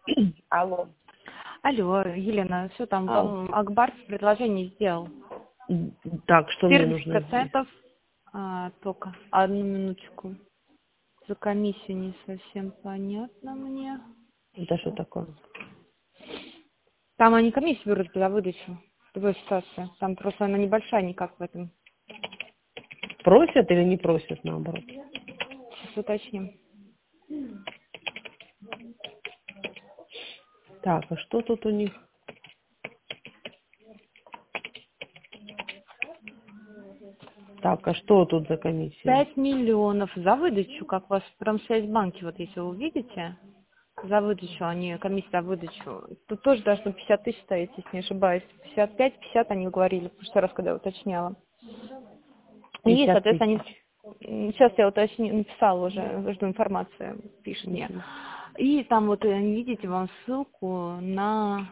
Алло. Алло, Елена, все там, Акбар предложение сделал. Так, что мне нужно сделать? 14% только. Одну минуточку. За комиссию не совсем понятно мне. Это что такое? Там они комиссию берут за выдачу. Другая ситуация. Там просто она небольшая никак в этом. Просят или не просят, наоборот? Сейчас уточним. Так, а что тут у них? Так, а что тут за комиссия? 5 миллионов за выдачу, как у вас в Промсвязьбанке, вот если вы увидите, за выдачу, они комиссия за выдачу. Тут тоже должно 50 тысяч стоять, если не ошибаюсь. 55-50 они говорили в прошлый раз, когда я уточняла. И, 50 соответственно, тысяч. сейчас я уточню, написала уже, жду информацию, пишет мне. И там вот, видите, вам ссылку на...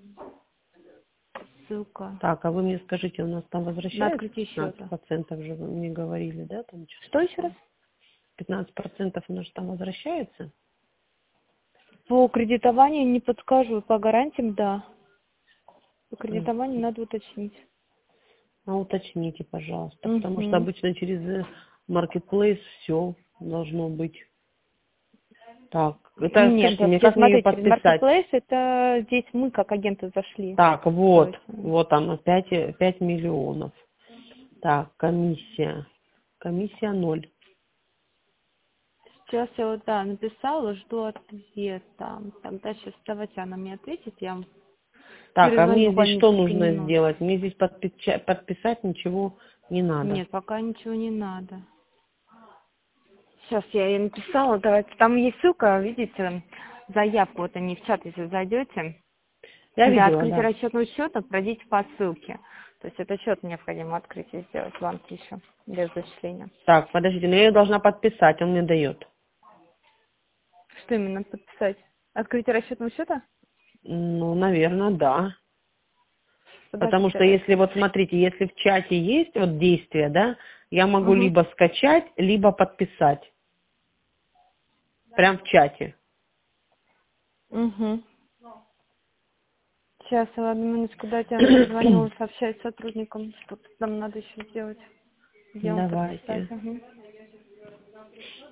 Ссылка Так, а вы мне скажите, у нас там на возвращается открытие счета. 15% же вы мне говорили, да? Там Что еще раз? 15% у нас там возвращается? По кредитованию не подскажу, по гарантиям, да. По М. кредитованию надо уточнить. А уточните, пожалуйста, потому что Угу. обычно через Marketplace все должно быть. Так, это Нет, скажите мне, вообще, как мне ее смотрите, через подписать? Marketplace это здесь мы как агенты зашли. Так, То вот, есть, вот оно, 5 миллионов. Так, комиссия. Комиссия 0. сейчас я вот, да, написала, жду ответа. Тогда сейчас давайте она мне ответит, я вам Так, а перезвоню мне здесь буквально что несколько нужно минут. сделать? Мне здесь подписать ничего не надо. Нет, пока ничего не надо. Сейчас я ей написала, давайте. Там есть ссылка, видите, заявку, вот они в чат, если зайдете. Я Для видела, открытия да. расчетного счета пройдите по ссылке. То есть это счет необходимо открыть и сделать в банке еще, без зачисления. Так, подождите, но я ее должна подписать, он мне дает. Что именно подписать? Открытие расчетного счета? Ну, наверное, да. Потому Подождите, что если, давайте. вот смотрите, если в чате есть вот действие, да, я могу Угу. либо скачать, либо подписать. Прям в чате. Угу. Сейчас, одну минуточку, дайте я перезвоню, сообщаюсь с сотрудникам, что нам надо еще сделать. Где вам подписать. Давайте. Угу.